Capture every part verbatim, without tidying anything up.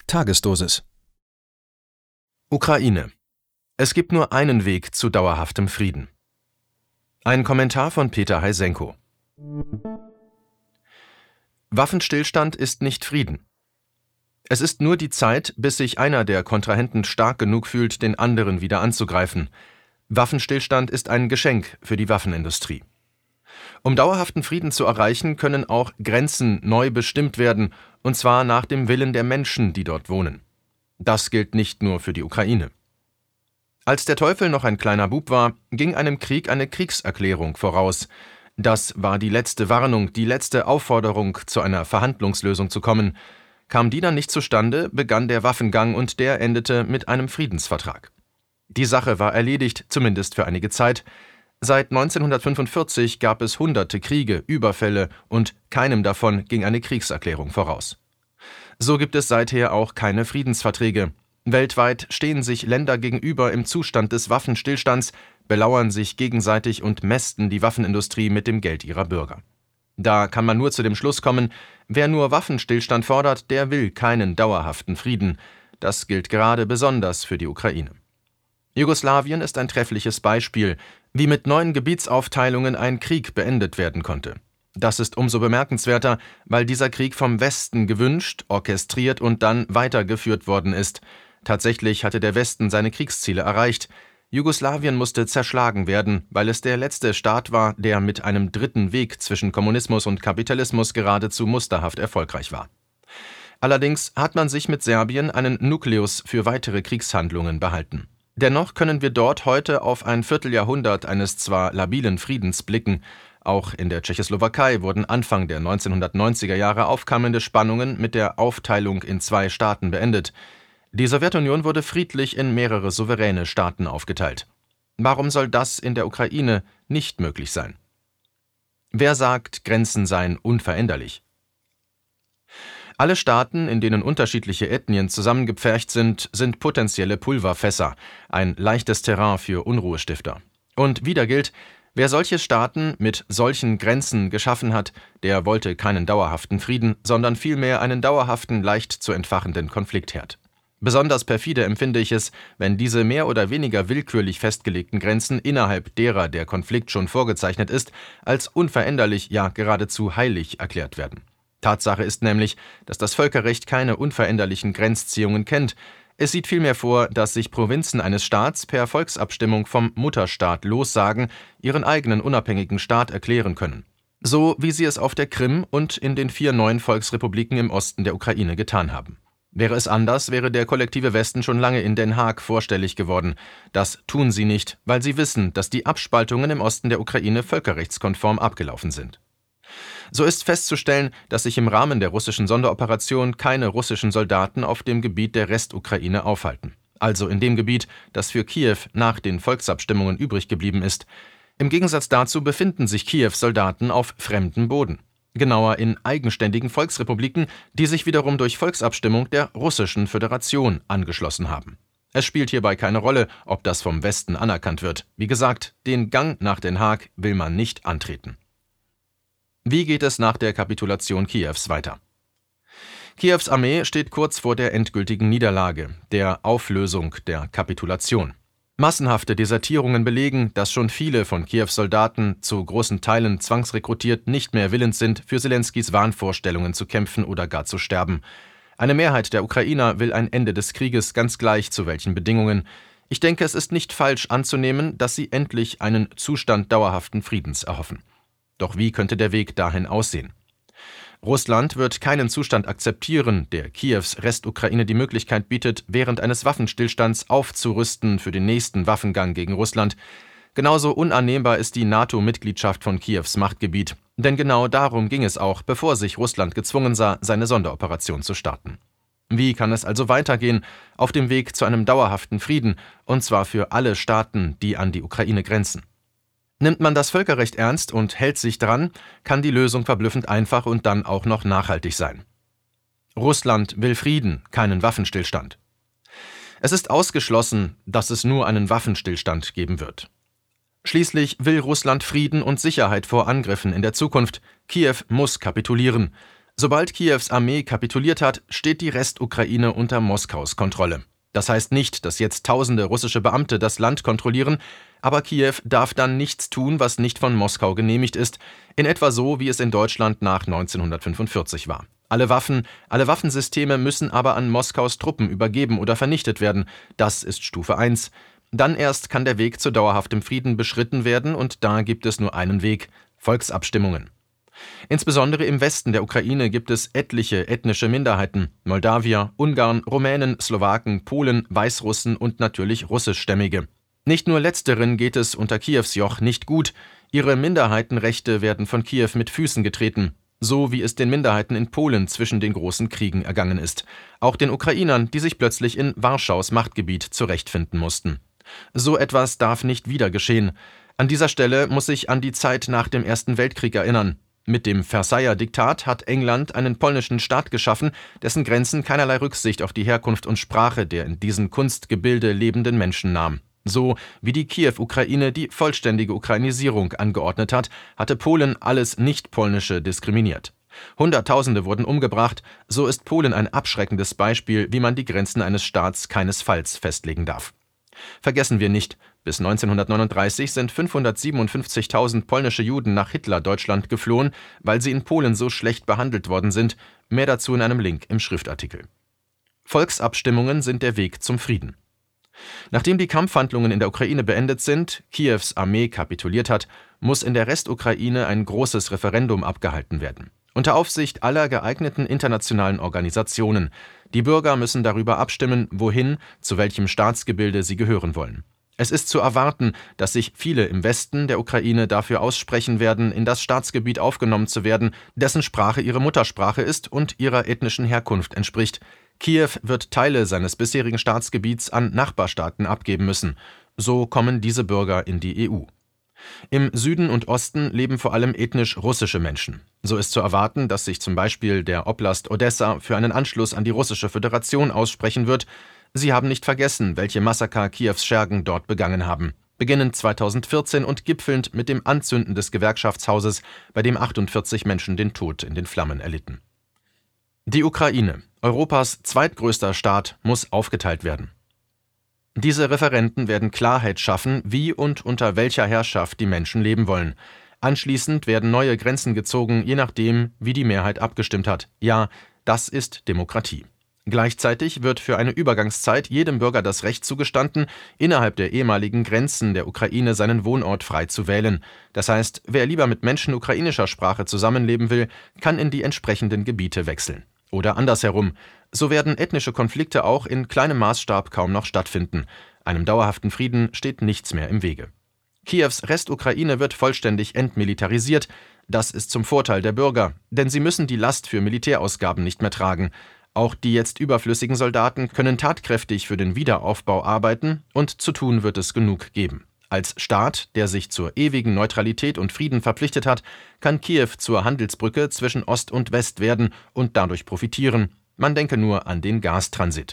Tagesdosis. Ukraine. Es gibt nur einen Weg zu dauerhaftem Frieden. Ein Kommentar von Peter Heisenko. Waffenstillstand ist nicht Frieden. Es ist nur die Zeit, bis sich einer der Kontrahenten stark genug fühlt, den anderen wieder anzugreifen. Waffenstillstand ist ein Geschenk für die Waffenindustrie. Um dauerhaften Frieden zu erreichen, können auch Grenzen neu bestimmt werden, und zwar nach dem Willen der Menschen, die dort wohnen. Das gilt nicht nur für die Ukraine. Als der Teufel noch ein kleiner Bub war, ging einem Krieg eine Kriegserklärung voraus. Das war die letzte Warnung, die letzte Aufforderung, zu einer Verhandlungslösung zu kommen. Kam die dann nicht zustande, begann der Waffengang und der endete mit einem Friedensvertrag. Die Sache war erledigt, zumindest für einige Zeit. Seit neunzehnhundertfünfundvierzig gab es hunderte Kriege, Überfälle und keinem davon ging eine Kriegserklärung voraus. So gibt es seither auch keine Friedensverträge. Weltweit stehen sich Länder gegenüber im Zustand des Waffenstillstands, belauern sich gegenseitig und mästen die Waffenindustrie mit dem Geld ihrer Bürger. Da kann man nur zu dem Schluss kommen, wer nur Waffenstillstand fordert, der will keinen dauerhaften Frieden. Das gilt gerade besonders für die Ukraine. Jugoslawien ist ein treffliches Beispiel, wie mit neuen Gebietsaufteilungen ein Krieg beendet werden konnte. Das ist umso bemerkenswerter, weil dieser Krieg vom Westen gewünscht, orchestriert und dann weitergeführt worden ist. Tatsächlich hatte der Westen seine Kriegsziele erreicht. Jugoslawien musste zerschlagen werden, weil es der letzte Staat war, der mit einem dritten Weg zwischen Kommunismus und Kapitalismus geradezu musterhaft erfolgreich war. Allerdings hat man sich mit Serbien einen Nukleus für weitere Kriegshandlungen behalten. Dennoch können wir dort heute auf ein Vierteljahrhundert eines zwar labilen Friedens blicken. Auch in der Tschechoslowakei wurden Anfang der neunzehnhundertneunziger Jahre aufkeimende Spannungen mit der Aufteilung in zwei Staaten beendet. Die Sowjetunion wurde friedlich in mehrere souveräne Staaten aufgeteilt. Warum soll das in der Ukraine nicht möglich sein? Wer sagt, Grenzen seien unveränderlich? Alle Staaten, in denen unterschiedliche Ethnien zusammengepfercht sind, sind potenzielle Pulverfässer, ein leichtes Terrain für Unruhestifter. Und wieder gilt, wer solche Staaten mit solchen Grenzen geschaffen hat, der wollte keinen dauerhaften Frieden, sondern vielmehr einen dauerhaften, leicht zu entfachenden Konfliktherd. Besonders perfide empfinde ich es, wenn diese mehr oder weniger willkürlich festgelegten Grenzen, innerhalb derer der Konflikt schon vorgezeichnet ist, als unveränderlich, ja geradezu heilig erklärt werden. Tatsache ist nämlich, dass das Völkerrecht keine unveränderlichen Grenzziehungen kennt. Es sieht vielmehr vor, dass sich Provinzen eines Staats per Volksabstimmung vom Mutterstaat lossagen, ihren eigenen unabhängigen Staat erklären können. So wie sie es auf der Krim und in den vier neuen Volksrepubliken im Osten der Ukraine getan haben. Wäre es anders, wäre der kollektive Westen schon lange in Den Haag vorstellig geworden. Das tun sie nicht, weil sie wissen, dass die Abspaltungen im Osten der Ukraine völkerrechtskonform abgelaufen sind. So ist festzustellen, dass sich im Rahmen der russischen Sonderoperation keine russischen Soldaten auf dem Gebiet der Restukraine aufhalten. Also in dem Gebiet, das für Kiew nach den Volksabstimmungen übrig geblieben ist. Im Gegensatz dazu befinden sich Kiews Soldaten auf fremdem Boden. Genauer in eigenständigen Volksrepubliken, die sich wiederum durch Volksabstimmung der Russischen Föderation angeschlossen haben. Es spielt hierbei keine Rolle, ob das vom Westen anerkannt wird. Wie gesagt, den Gang nach Den Haag will man nicht antreten. Wie geht es nach der Kapitulation Kiews weiter? Kiews Armee steht kurz vor der endgültigen Niederlage, der Auflösung der Kapitulation. Massenhafte Desertierungen belegen, dass schon viele von Kiews Soldaten, zu großen Teilen zwangsrekrutiert, nicht mehr willens sind, für Selenskys Wahnvorstellungen zu kämpfen oder gar zu sterben. Eine Mehrheit der Ukrainer will ein Ende des Krieges, ganz gleich zu welchen Bedingungen. Ich denke, es ist nicht falsch anzunehmen, dass sie endlich einen Zustand dauerhaften Friedens erhoffen. Doch wie könnte der Weg dahin aussehen? Russland wird keinen Zustand akzeptieren, der Kiews Restukraine die Möglichkeit bietet, während eines Waffenstillstands aufzurüsten für den nächsten Waffengang gegen Russland. Genauso unannehmbar ist die NATO-Mitgliedschaft von Kiews Machtgebiet. Denn genau darum ging es auch, bevor sich Russland gezwungen sah, seine Sonderoperation zu starten. Wie kann es also weitergehen auf dem Weg zu einem dauerhaften Frieden, und zwar für alle Staaten, die an die Ukraine grenzen? Nimmt man das Völkerrecht ernst und hält sich dran, kann die Lösung verblüffend einfach und dann auch noch nachhaltig sein. Russland will Frieden, keinen Waffenstillstand. Es ist ausgeschlossen, dass es nur einen Waffenstillstand geben wird. Schließlich will Russland Frieden und Sicherheit vor Angriffen in der Zukunft. Kiew muss kapitulieren. Sobald Kiews Armee kapituliert hat, steht die Restukraine unter Moskaus Kontrolle. Das heißt nicht, dass jetzt tausende russische Beamte das Land kontrollieren, aber Kiew darf dann nichts tun, was nicht von Moskau genehmigt ist, in etwa so, wie es in Deutschland nach neunzehnhundertfünfundvierzig war. Alle Waffen, alle Waffensysteme müssen aber an Moskaus Truppen übergeben oder vernichtet werden. Das ist Stufe eins. Dann erst kann der Weg zu dauerhaftem Frieden beschritten werden, und da gibt es nur einen Weg: Volksabstimmungen. Insbesondere im Westen der Ukraine gibt es etliche ethnische Minderheiten: Moldawier, Ungarn, Rumänen, Slowaken, Polen, Weißrussen und natürlich Russischstämmige. Nicht nur letzteren geht es unter Kiews Joch nicht gut. Ihre Minderheitenrechte werden von Kiew mit Füßen getreten, so wie es den Minderheiten in Polen zwischen den großen Kriegen ergangen ist. Auch den Ukrainern, die sich plötzlich in Warschaus Machtgebiet zurechtfinden mussten. So etwas darf nicht wieder geschehen. An dieser Stelle muss ich an die Zeit nach dem Ersten Weltkrieg erinnern. Mit dem Versailler Diktat hat England einen polnischen Staat geschaffen, dessen Grenzen keinerlei Rücksicht auf die Herkunft und Sprache der in diesem Kunstgebilde lebenden Menschen nahm. So wie die Kiew-Ukraine die vollständige Ukrainisierung angeordnet hat, hatte Polen alles Nicht-Polnische diskriminiert. Hunderttausende wurden umgebracht, so ist Polen ein abschreckendes Beispiel, wie man die Grenzen eines Staats keinesfalls festlegen darf. Vergessen wir nicht, bis neunzehnhundertneununddreißig sind fünfhundertsiebenundfünfzigtausend polnische Juden nach Hitler-Deutschland geflohen, weil sie in Polen so schlecht behandelt worden sind. Mehr dazu in einem Link im Schriftartikel. Volksabstimmungen sind der Weg zum Frieden. Nachdem die Kampfhandlungen in der Ukraine beendet sind, Kiews Armee kapituliert hat, muss in der Restukraine ein großes Referendum abgehalten werden. Unter Aufsicht aller geeigneten internationalen Organisationen. Die Bürger müssen darüber abstimmen, wohin, zu welchem Staatsgebilde sie gehören wollen. Es ist zu erwarten, dass sich viele im Westen der Ukraine dafür aussprechen werden, in das Staatsgebiet aufgenommen zu werden, dessen Sprache ihre Muttersprache ist und ihrer ethnischen Herkunft entspricht. Kiew wird Teile seines bisherigen Staatsgebiets an Nachbarstaaten abgeben müssen. So kommen diese Bürger in die E U. Im Süden und Osten leben vor allem ethnisch russische Menschen. So ist zu erwarten, dass sich zum Beispiel der Oblast Odessa für einen Anschluss an die Russische Föderation aussprechen wird. Sie haben nicht vergessen, welche Massaker Kiews Schergen dort begangen haben. Beginnend zweitausendvierzehn und gipfelnd mit dem Anzünden des Gewerkschaftshauses, bei dem achtundvierzig Menschen den Tod in den Flammen erlitten. Die Ukraine, Europas zweitgrößter Staat, muss aufgeteilt werden. Diese Referenden werden Klarheit schaffen, wie und unter welcher Herrschaft die Menschen leben wollen. Anschließend werden neue Grenzen gezogen, je nachdem, wie die Mehrheit abgestimmt hat. Ja, das ist Demokratie. Gleichzeitig wird für eine Übergangszeit jedem Bürger das Recht zugestanden, innerhalb der ehemaligen Grenzen der Ukraine seinen Wohnort frei zu wählen. Das heißt, wer lieber mit Menschen ukrainischer Sprache zusammenleben will, kann in die entsprechenden Gebiete wechseln. Oder andersherum, so werden ethnische Konflikte auch in kleinem Maßstab kaum noch stattfinden. Einem dauerhaften Frieden steht nichts mehr im Wege. Kiews Restukraine wird vollständig entmilitarisiert. Das ist zum Vorteil der Bürger, denn sie müssen die Last für Militärausgaben nicht mehr tragen. Auch die jetzt überflüssigen Soldaten können tatkräftig für den Wiederaufbau arbeiten, und zu tun wird es genug geben. Als Staat, der sich zur ewigen Neutralität und Frieden verpflichtet hat, kann Kiew zur Handelsbrücke zwischen Ost und West werden und dadurch profitieren. Man denke nur an den Gastransit.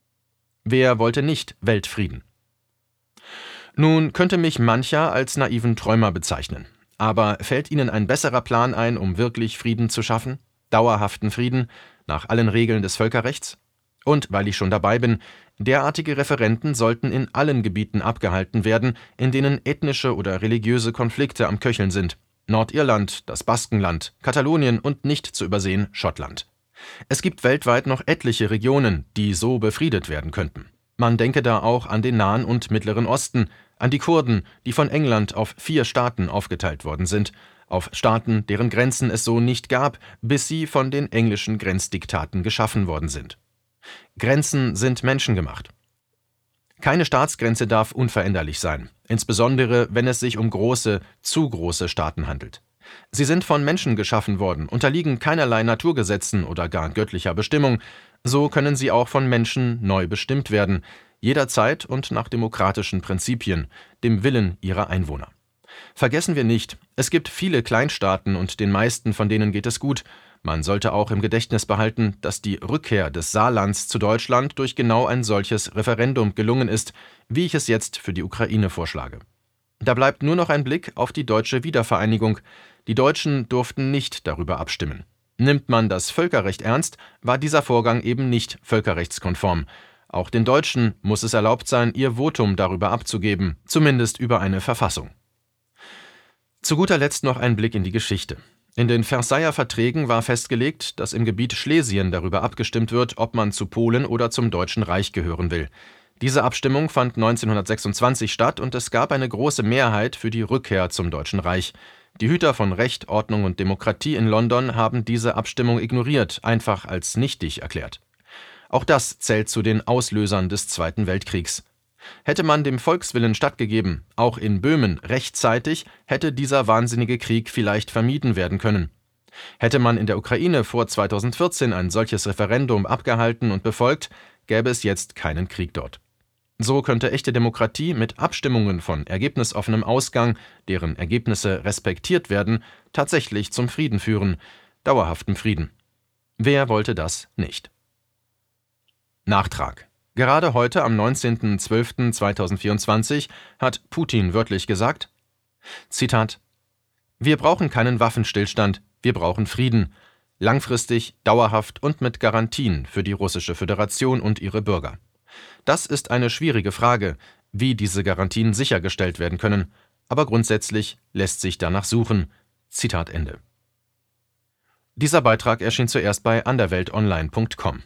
Wer wollte nicht Weltfrieden? Nun könnte mich mancher als naiven Träumer bezeichnen. Aber fällt Ihnen ein besserer Plan ein, um wirklich Frieden zu schaffen? Dauerhaften Frieden, nach allen Regeln des Völkerrechts? Und weil ich schon dabei bin, derartige Referenden sollten in allen Gebieten abgehalten werden, in denen ethnische oder religiöse Konflikte am Köcheln sind. Nordirland, das Baskenland, Katalonien und nicht zu übersehen Schottland. Es gibt weltweit noch etliche Regionen, die so befriedet werden könnten. Man denke da auch an den Nahen und Mittleren Osten, an die Kurden, die von England auf vier Staaten aufgeteilt worden sind, auf Staaten, deren Grenzen es so nicht gab, bis sie von den englischen Grenzdiktaten geschaffen worden sind. Grenzen sind menschengemacht. Keine Staatsgrenze darf unveränderlich sein, insbesondere wenn es sich um große, zu große Staaten handelt. Sie sind von Menschen geschaffen worden, unterliegen keinerlei Naturgesetzen oder gar göttlicher Bestimmung, so können sie auch von Menschen neu bestimmt werden, jederzeit und nach demokratischen Prinzipien, dem Willen ihrer Einwohner. Vergessen wir nicht, es gibt viele Kleinstaaten und den meisten von denen geht es gut. Man sollte auch im Gedächtnis behalten, dass die Rückkehr des Saarlands zu Deutschland durch genau ein solches Referendum gelungen ist, wie ich es jetzt für die Ukraine vorschlage. Da bleibt nur noch ein Blick auf die deutsche Wiedervereinigung. Die Deutschen durften nicht darüber abstimmen. Nimmt man das Völkerrecht ernst, war dieser Vorgang eben nicht völkerrechtskonform. Auch den Deutschen muss es erlaubt sein, ihr Votum darüber abzugeben, zumindest über eine Verfassung. Zu guter Letzt noch ein Blick in die Geschichte. In den Versailler Verträgen war festgelegt, dass im Gebiet Schlesien darüber abgestimmt wird, ob man zu Polen oder zum Deutschen Reich gehören will. Diese Abstimmung fand neunzehnhundertsechsundzwanzig statt und es gab eine große Mehrheit für die Rückkehr zum Deutschen Reich. Die Hüter von Recht, Ordnung und Demokratie in London haben diese Abstimmung ignoriert, einfach als nichtig erklärt. Auch das zählt zu den Auslösern des Zweiten Weltkriegs. Hätte man dem Volkswillen stattgegeben, auch in Böhmen rechtzeitig, hätte dieser wahnsinnige Krieg vielleicht vermieden werden können. Hätte man in der Ukraine vor zweitausendvierzehn ein solches Referendum abgehalten und befolgt, gäbe es jetzt keinen Krieg dort. So könnte echte Demokratie mit Abstimmungen von ergebnisoffenem Ausgang, deren Ergebnisse respektiert werden, tatsächlich zum Frieden führen, dauerhaftem Frieden. Wer wollte das nicht? Nachtrag. Gerade heute, am neunzehnten zwölften zweitausendvierundzwanzig, hat Putin wörtlich gesagt, Zitat, »Wir brauchen keinen Waffenstillstand, wir brauchen Frieden, langfristig, dauerhaft und mit Garantien für die Russische Föderation und ihre Bürger. Das ist eine schwierige Frage, wie diese Garantien sichergestellt werden können, aber grundsätzlich lässt sich danach suchen.« Zitat Ende. Dieser Beitrag erschien zuerst bei anderweltonline punkt com.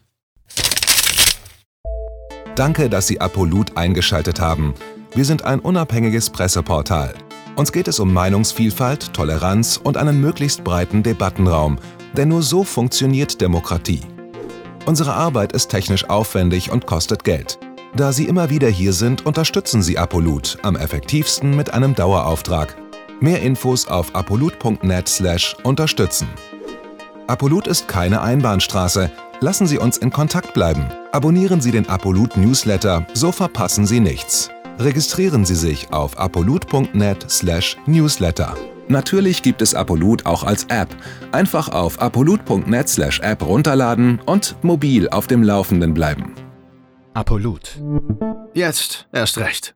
Danke, dass Sie Apolut eingeschaltet haben. Wir sind ein unabhängiges Presseportal. Uns geht es um Meinungsvielfalt, Toleranz und einen möglichst breiten Debattenraum, denn nur so funktioniert Demokratie. Unsere Arbeit ist technisch aufwendig und kostet Geld. Da Sie immer wieder hier sind, unterstützen Sie Apolut am effektivsten mit einem Dauerauftrag. Mehr Infos auf apolut punkt net slash unterstützen. Apolut ist keine Einbahnstraße. Lassen Sie uns in Kontakt bleiben. Abonnieren Sie den Apolut Newsletter, so verpassen Sie nichts. Registrieren Sie sich auf apolut punkt net slash newsletter. Natürlich gibt es Apolut auch als App. Einfach auf apolut punkt net slash app runterladen und mobil auf dem Laufenden bleiben. Apolut. Jetzt erst recht.